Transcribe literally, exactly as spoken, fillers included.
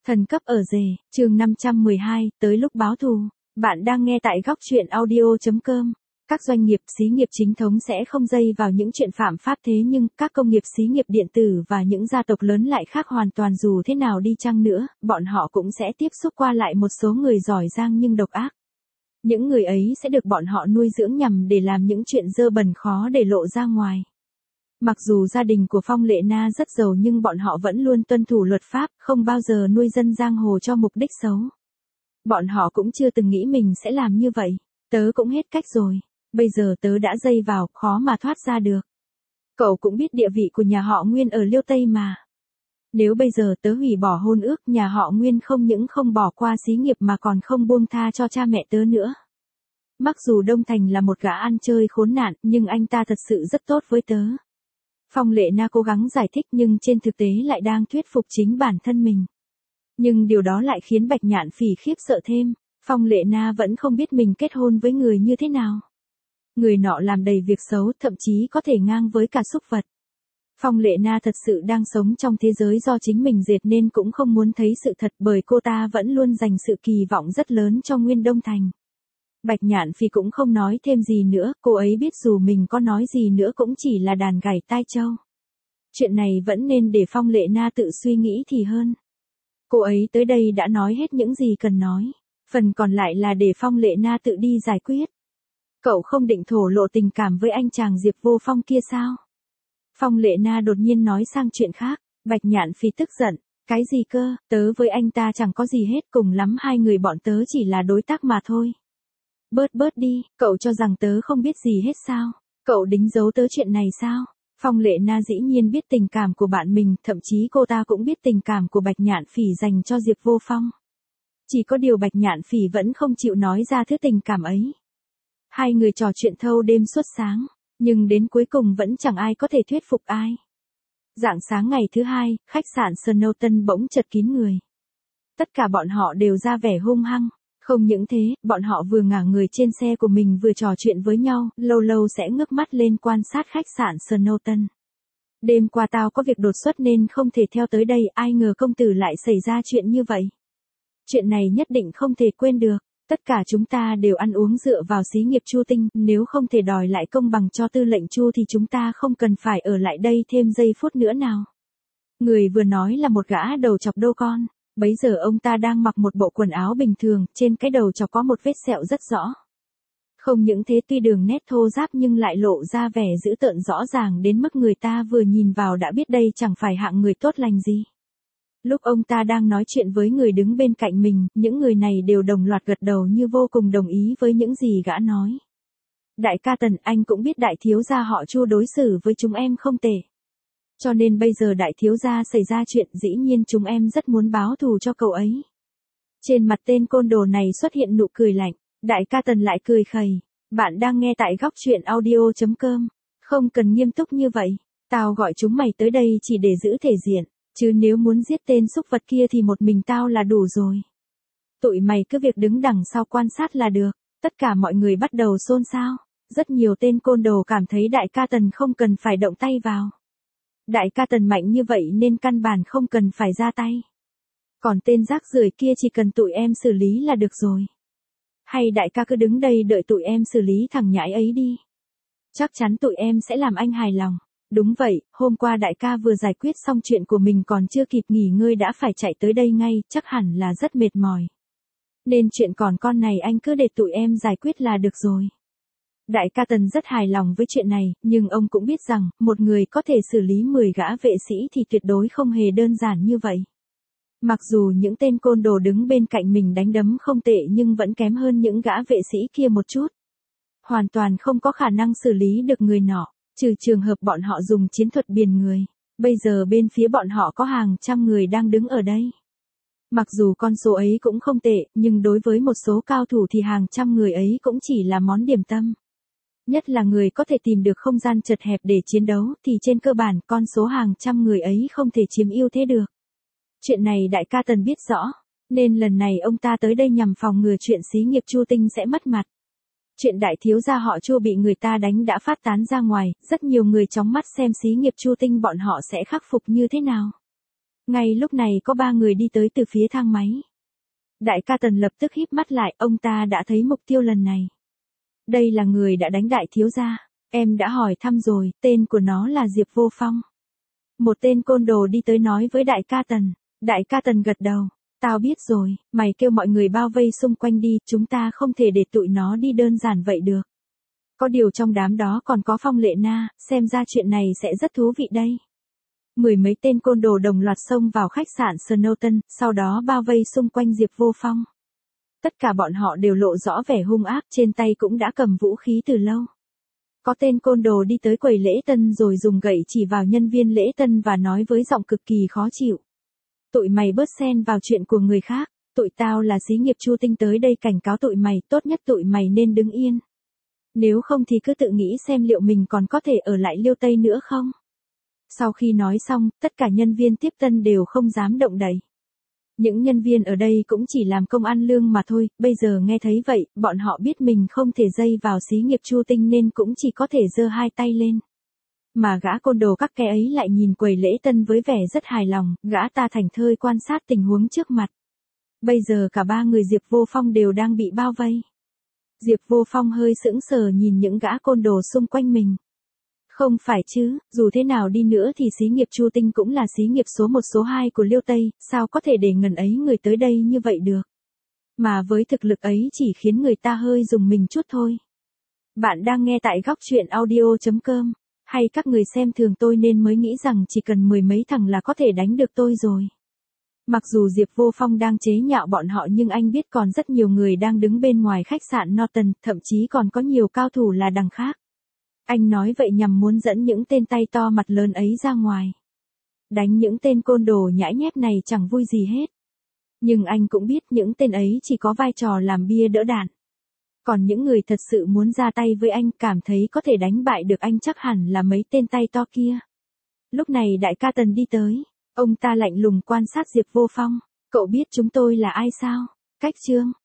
Thần cấp ở rể, chương năm trăm mười hai, tới lúc báo thù. Bạn đang nghe tại góc truyện audio chấm com. Các doanh nghiệp, xí nghiệp chính thống sẽ không dây vào những chuyện phạm pháp, thế nhưng các công nghiệp xí nghiệp điện tử và những gia tộc lớn lại khác hoàn toàn. Dù thế nào đi chăng nữa, bọn họ cũng sẽ tiếp xúc qua lại một số người giỏi giang nhưng độc ác. Những người ấy sẽ được bọn họ nuôi dưỡng nhằm để làm những chuyện dơ bẩn khó để lộ ra ngoài. Mặc dù gia đình của Phong Lệ Na rất giàu nhưng bọn họ vẫn luôn tuân thủ luật pháp, không bao giờ nuôi dân giang hồ cho mục đích xấu. Bọn họ cũng chưa từng nghĩ mình sẽ làm như vậy. Tớ cũng hết cách rồi. Bây giờ tớ đã dây vào, khó mà thoát ra được. Cậu cũng biết địa vị của nhà họ Nguyên ở Liêu Tây mà. Nếu bây giờ tớ hủy bỏ hôn ước, nhà họ Nguyên không những không bỏ qua xí nghiệp mà còn không buông tha cho cha mẹ tớ nữa. Mặc dù Đông Thành là một gã ăn chơi khốn nạn, nhưng anh ta thật sự rất tốt với tớ. Phong Lệ Na cố gắng giải thích nhưng trên thực tế lại đang thuyết phục chính bản thân mình. Nhưng điều đó lại khiến Bạch Nhạn Phỉ khiếp sợ thêm. Phong Lệ Na vẫn không biết mình kết hôn với người như thế nào. Người nọ làm đầy việc xấu, thậm chí có thể ngang với cả súc vật. Phong Lệ Na thật sự đang sống trong thế giới do chính mình dệt nên cũng không muốn thấy sự thật, bởi cô ta vẫn luôn dành sự kỳ vọng rất lớn cho Nguyên Đông Thành. Bạch Nhạn Phỉ cũng không nói thêm gì nữa, cô ấy biết dù mình có nói gì nữa cũng chỉ là đàn gảy tai trâu. Chuyện này vẫn nên để Phong Lệ Na tự suy nghĩ thì hơn. Cô ấy tới đây đã nói hết những gì cần nói, phần còn lại là để Phong Lệ Na tự đi giải quyết. Cậu không định thổ lộ tình cảm với anh chàng Diệp Vô Phong kia sao? Phong Lệ Na đột nhiên nói sang chuyện khác. Bạch Nhạn Phỉ tức giận, cái gì cơ, tớ với anh ta chẳng có gì hết, cùng lắm hai người bọn tớ chỉ là đối tác mà thôi. Bớt bớt đi, cậu cho rằng tớ không biết gì hết sao? Cậu đính giấu tớ chuyện này sao? Phong Lệ Na dĩ nhiên biết tình cảm của bạn mình, thậm chí cô ta cũng biết tình cảm của Bạch Nhạn Phỉ dành cho Diệp Vô Phong. Chỉ có điều Bạch Nhạn Phỉ vẫn không chịu nói ra thứ tình cảm ấy. Hai người trò chuyện thâu đêm suốt sáng, nhưng đến cuối cùng vẫn chẳng ai có thể thuyết phục ai. Rạng sáng ngày thứ hai, khách sạn Snowton bỗng chật kín người. Tất cả bọn họ đều ra vẻ hung hăng. Không những thế, bọn họ vừa ngả người trên xe của mình vừa trò chuyện với nhau, lâu lâu sẽ ngước mắt lên quan sát khách sạn Snowton. Đêm qua tao có việc đột xuất nên không thể theo tới đây, ai ngờ công tử lại xảy ra chuyện như vậy. Chuyện này nhất định không thể quên được, tất cả chúng ta đều ăn uống dựa vào xí nghiệp Chu Tinh, nếu không thể đòi lại công bằng cho tư lệnh Chu thì chúng ta không cần phải ở lại đây thêm giây phút nữa nào. Người vừa nói là một gã đầu chọc đô con. Bấy giờ ông ta đang mặc một bộ quần áo bình thường, trên cái đầu chọc có một vết sẹo rất rõ. Không những thế, tuy đường nét thô ráp nhưng lại lộ ra vẻ dữ tợn rõ ràng đến mức người ta vừa nhìn vào đã biết đây chẳng phải hạng người tốt lành gì. Lúc ông ta đang nói chuyện với người đứng bên cạnh mình, những người này đều đồng loạt gật đầu như vô cùng đồng ý với những gì gã nói. Đại ca Tần, anh cũng biết đại thiếu gia họ Chu đối xử với chúng em không tệ. Cho nên bây giờ đại thiếu gia xảy ra chuyện, dĩ nhiên chúng em rất muốn báo thù cho cậu ấy. Trên mặt tên côn đồ này xuất hiện nụ cười lạnh, đại ca Tần lại cười khẩy. Bạn đang nghe tại góc truyện audio chấm com. Không cần nghiêm túc như vậy, tao gọi chúng mày tới đây chỉ để giữ thể diện, chứ nếu muốn giết tên súc vật kia thì một mình tao là đủ rồi. Tụi mày cứ việc đứng đằng sau quan sát là được. Tất cả mọi người bắt đầu xôn xao, rất nhiều tên côn đồ cảm thấy đại ca Tần không cần phải động tay vào. Đại ca Tần mạnh như vậy nên căn bản không cần phải ra tay. Còn tên rác rưởi kia chỉ cần tụi em xử lý là được rồi. Hay đại ca cứ đứng đây đợi tụi em xử lý thằng nhãi ấy đi. Chắc chắn tụi em sẽ làm anh hài lòng. Đúng vậy, hôm qua đại ca vừa giải quyết xong chuyện của mình còn chưa kịp nghỉ ngơi đã phải chạy tới đây ngay, chắc hẳn là rất mệt mỏi. Nên chuyện còn con này anh cứ để tụi em giải quyết là được rồi. Đại ca Tần rất hài lòng với chuyện này, nhưng ông cũng biết rằng, một người có thể xử lý mười gã vệ sĩ thì tuyệt đối không hề đơn giản như vậy. Mặc dù những tên côn đồ đứng bên cạnh mình đánh đấm không tệ nhưng vẫn kém hơn những gã vệ sĩ kia một chút. Hoàn toàn không có khả năng xử lý được người nọ, trừ trường hợp bọn họ dùng chiến thuật biển người. Bây giờ bên phía bọn họ có hàng trăm người đang đứng ở đây. Mặc dù con số ấy cũng không tệ, nhưng đối với một số cao thủ thì hàng trăm người ấy cũng chỉ là món điểm tâm. Nhất là người có thể tìm được không gian chật hẹp để chiến đấu thì trên cơ bản con số hàng trăm người ấy không thể chiếm ưu thế được. Chuyện này đại ca Tần biết rõ, nên lần này ông ta tới đây nhằm phòng ngừa chuyện xí nghiệp Chu Tinh sẽ mất mặt. Chuyện đại thiếu gia họ Chu bị người ta đánh đã phát tán ra ngoài, rất nhiều người chóng mắt xem xí nghiệp Chu Tinh bọn họ sẽ khắc phục như thế nào. Ngay lúc này có ba người đi tới từ phía thang máy. Đại ca Tần lập tức híp mắt lại, ông ta đã thấy mục tiêu lần này. Đây là người đã đánh đại thiếu gia. Em đã hỏi thăm rồi, tên của nó là Diệp Vô Phong. Một tên côn đồ đi tới nói với đại ca Tần. Đại ca Tần gật đầu. Tao biết rồi, mày kêu mọi người bao vây xung quanh đi, chúng ta không thể để tụi nó đi đơn giản vậy được. Có điều trong đám đó còn có Phong Lệ Na, xem ra chuyện này sẽ rất thú vị đây. Mười mấy tên côn đồ đồng loạt xông vào khách sạn Snowton, sau đó bao vây xung quanh Diệp Vô Phong. Tất cả bọn họ đều lộ rõ vẻ hung ác, trên tay cũng đã cầm vũ khí từ lâu. Có tên côn đồ đi tới quầy lễ tân rồi dùng gậy chỉ vào nhân viên lễ tân và nói với giọng cực kỳ khó chịu. Tụi mày bớt xen vào chuyện của người khác, tụi tao là xí nghiệp Chu Tinh tới đây cảnh cáo tụi mày, tốt nhất tụi mày nên đứng yên. Nếu không thì cứ tự nghĩ xem liệu mình còn có thể ở lại Liêu Tây nữa không. Sau khi nói xong, tất cả nhân viên tiếp tân đều không dám động đậy. Những nhân viên ở đây cũng chỉ làm công ăn lương mà thôi, bây giờ nghe thấy vậy, bọn họ biết mình không thể dây vào xí nghiệp Chu Tinh nên cũng chỉ có thể giơ hai tay lên. Mà gã côn đồ các cái ấy lại nhìn quầy lễ tân với vẻ rất hài lòng, gã ta thảnh thơi quan sát tình huống trước mặt. Bây giờ cả ba người Diệp Vô Phong đều đang bị bao vây. Diệp Vô Phong hơi sững sờ nhìn những gã côn đồ xung quanh mình. Không phải chứ, dù thế nào đi nữa thì xí nghiệp Chu Tinh cũng là xí nghiệp số một số hai của Liêu Tây, sao có thể để ngần ấy người tới đây như vậy được. Mà với thực lực ấy chỉ khiến người ta hơi dùng mình chút thôi. Bạn đang nghe tại góc truyện audio chấm com, hay các người xem thường tôi nên mới nghĩ rằng chỉ cần mười mấy thằng là có thể đánh được tôi rồi. Mặc dù Diệp Vô Phong đang chế nhạo bọn họ nhưng anh biết còn rất nhiều người đang đứng bên ngoài khách sạn Norton, thậm chí còn có nhiều cao thủ là đằng khác. Anh nói vậy nhằm muốn dẫn những tên tay to mặt lớn ấy ra ngoài. Đánh những tên côn đồ nhãi nhép này chẳng vui gì hết. Nhưng anh cũng biết những tên ấy chỉ có vai trò làm bia đỡ đạn. Còn những người thật sự muốn ra tay với anh cảm thấy có thể đánh bại được anh chắc hẳn là mấy tên tay to kia. Lúc này đại ca Tần đi tới. Ông ta lạnh lùng quan sát Diệp Vô Phong. Cậu biết chúng tôi là ai sao? Cách Trương.